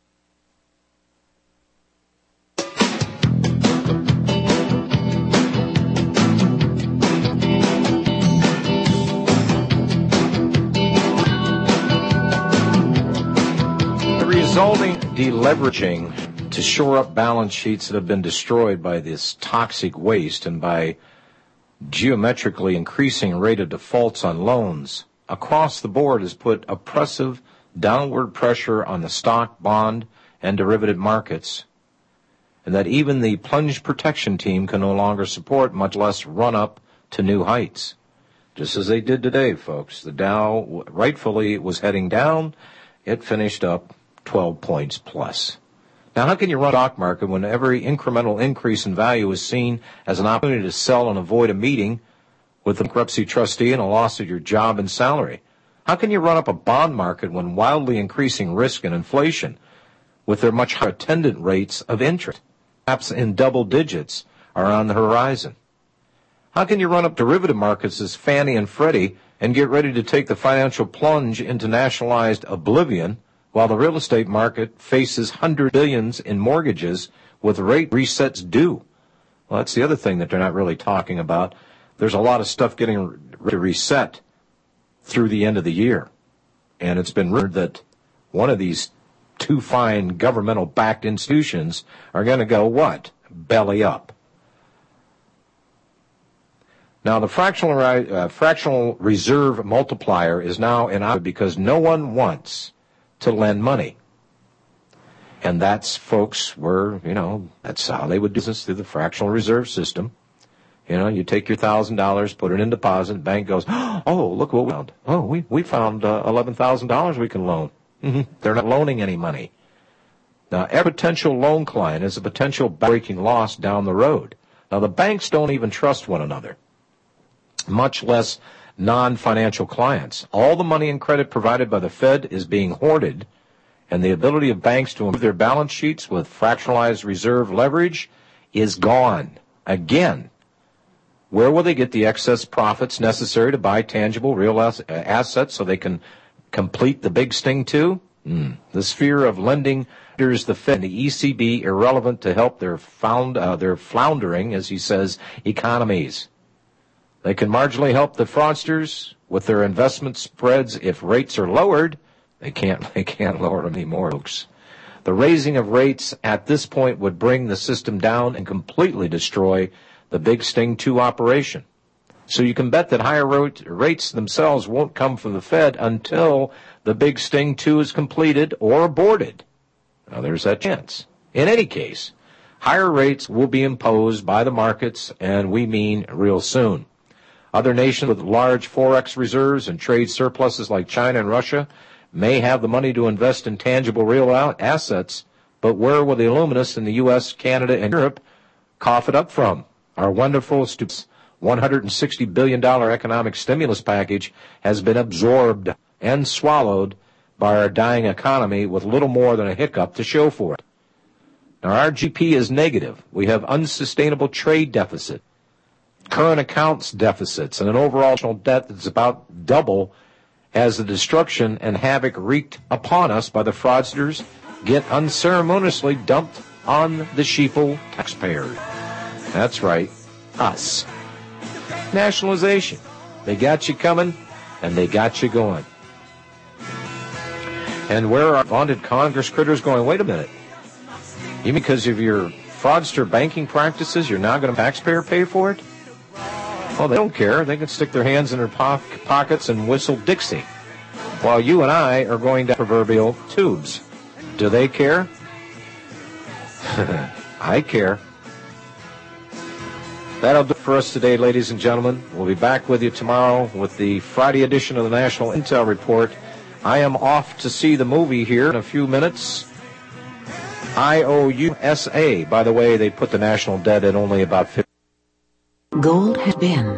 The resulting deleveraging to shore up balance sheets that have been destroyed by this toxic waste and by geometrically increasing rate of defaults on loans across the board has put oppressive downward pressure on the stock, bond, and derivative markets, and that even the plunge protection team can no longer support, much less run up to new heights. Just as they did today, folks. The Dow rightfully was heading down. It finished up twelve points plus. Now, how can you run a stock market when every incremental increase in value is seen as an opportunity to sell and avoid a meeting with the bankruptcy trustee and a loss of your job and salary? How can you run up a bond market when wildly increasing risk and inflation, with their much higher attendant rates of interest, perhaps in double digits, are on the horizon? How can you run up derivative markets as Fannie and Freddie and get ready to take the financial plunge into nationalized oblivion, while the real estate market faces hundred billions in mortgages with rate resets due? Well, that's the other thing that they're not really talking about. There's a lot of stuff getting to reset through the end of the year. And it's been rumored that one of these two fine governmental-backed institutions are going to go, what? Belly up. Now, the fractional, uh, fractional reserve multiplier is now in because no one wants to lend money. And that's, folks, were, you know, that's how they would do this through the fractional reserve system. You know, you take your one thousand dollars, put it in deposit, bank goes, oh, look what we found. Oh, we, we found uh, eleven thousand dollars we can loan. Mm-hmm. They're not loaning any money. Now, every potential loan client is a potential breaking loss down the road. Now, the banks don't even trust one another, much less non-financial clients. All the money and credit provided by the Fed is being hoarded, and the ability of banks to improve their balance sheets with fractionalized reserve leverage is gone. Again, where will they get the excess profits necessary to buy tangible real assets so they can complete the big sting too? Mm. The sphere of lending renders the Fed and the E C B irrelevant to help their, found, uh, their floundering, as he says, economies. They can marginally help the fraudsters with their investment spreads if rates are lowered. They can't, they can't lower them anymore, folks. The raising of rates at this point would bring the system down and completely destroy the Big Sting two operation. So you can bet that higher rates themselves won't come from the Fed until the Big Sting two is completed or aborted. Now, there's that chance. In any case, higher rates will be imposed by the markets, and we mean real soon. Other nations with large forex reserves and trade surpluses like China and Russia may have the money to invest in tangible real assets, but where will the illuminists in the U S, Canada, and Europe cough it up from? Our wonderful one hundred sixty billion dollars economic stimulus package has been absorbed and swallowed by our dying economy with little more than a hiccup to show for it. Now, our G D P is negative. We have unsustainable trade deficit, current accounts deficits, and an overall national debt that's about double as the destruction and havoc wreaked upon us by the fraudsters get unceremoniously dumped on the sheeple taxpayers. That's right, us. Nationalization. They got you coming, and they got you going. And where are vaunted Congress critters going, wait a minute, even because of your fraudster banking practices, you're now going to taxpayer pay for it? Well, they don't care. They can stick their hands in their po- pockets and whistle Dixie, while you and I are going down proverbial tubes. Do they care? I care. That'll do it for us today, ladies and gentlemen. We'll be back with you tomorrow with the Friday edition of the National Intel Report. I am off to see the movie here in a few minutes. I O U S A. By the way, they put the national debt at only about fifty. Gold has been